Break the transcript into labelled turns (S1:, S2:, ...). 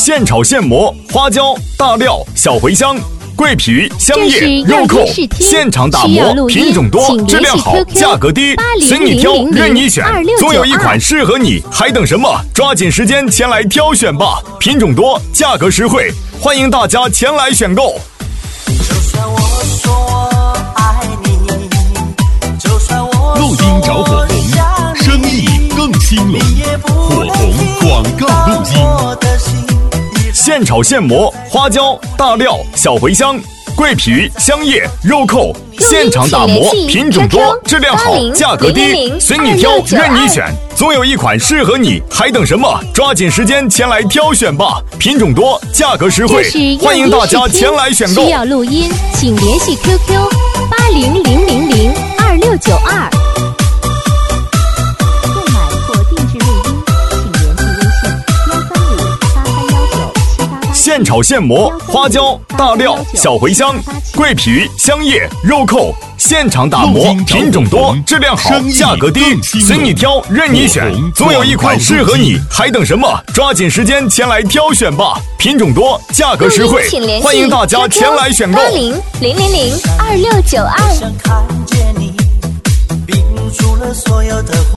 S1: 现炒现磨，花椒、大料、小茴香、桂皮、香叶、肉蔻，现场打磨，品种多，质量好，价格低，随你挑，任你选，总有一款适合你，还等什么？抓紧时间前来挑选吧！品种多，价格实惠，欢迎大家前来选购。
S2: 录音找火红，生意更兴隆。火红广告录音。
S1: 现炒现磨，花椒、大料、小茴香、桂皮、香叶、肉蔻，现场打磨，品种多，质量好，价格低，随你挑，任你选，总有一款适合你，还等什么？抓紧时间前来挑选吧！品种多，价格实惠，欢迎大家前来选购。
S3: 需要录音，请联系 QQ 800002692。购买或定制录音，请联系微信135831978。
S1: 现炒现磨，花椒、大料、小茴香、桂皮、香叶、肉蔻，现场打磨，品种多，质量好，价格低，随你挑，任你选，总有一款适合你，还等什么？抓紧时间前来挑选吧！品种多，价格实惠，欢迎大家前来选购。
S3: 800002692。